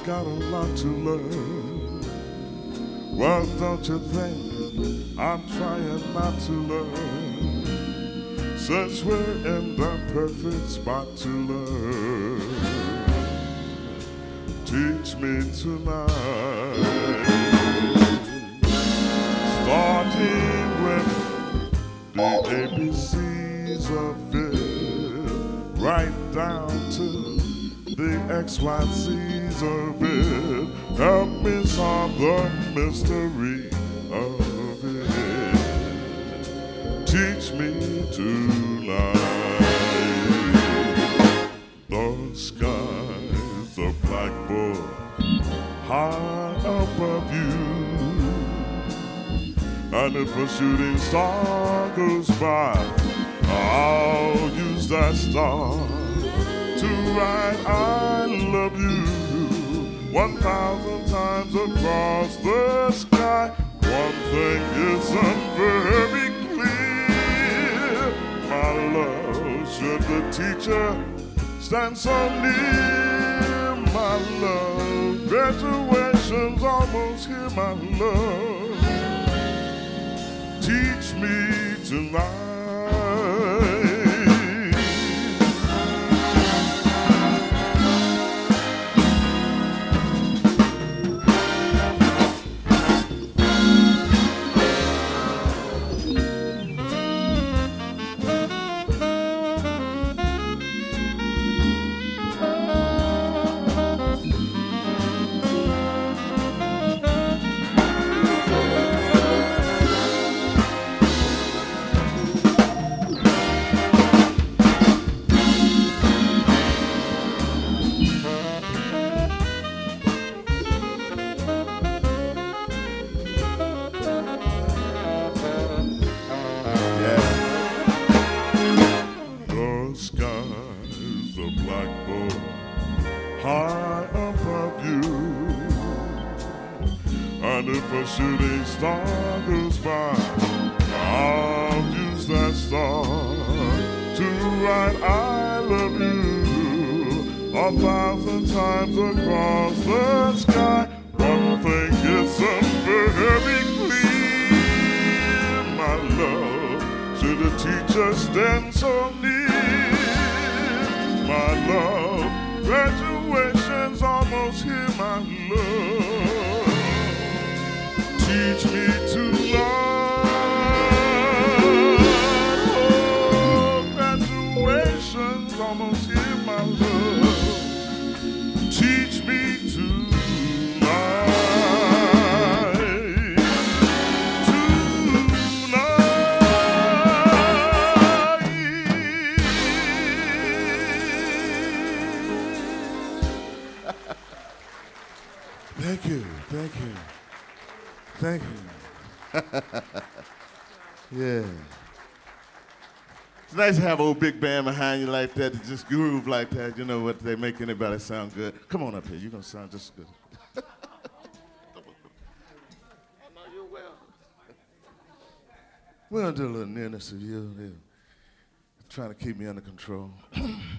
got a lot to learn. Well, don't you think I'm trying not to learn? Since we're in the perfect spot to learn, teach me tonight. Starting with the ABCs of it, right down to the XYZs of it. Help me solve the mystery of it. Teach me tonight. The sky's a blackboard high above you, and if a shooting star goes by, I'll use that star to write I love you 1,000 times across the sky. One thing isn't very clear, my love, should the teacher stand so near, my love, graduation's almost here, my love, teach me tonight. High above you, and if a shooting star goes by, I'll use that star to write I love you 1,000 times across the sky. One thing isn't very clear, my love, should a teacher stand so near, my love, graduation's almost here, my love. Teach me to love. Oh, graduation's almost here, my love. Teach me to Thank you, thank you, thank you. Yeah. It's nice to have an old big band behind you like that, to just groove like that. You know what, they make anybody sound good. Come on up here, you're gonna sound just good. I know you will. We're gonna do a little nearness of you. They're trying to keep me under control.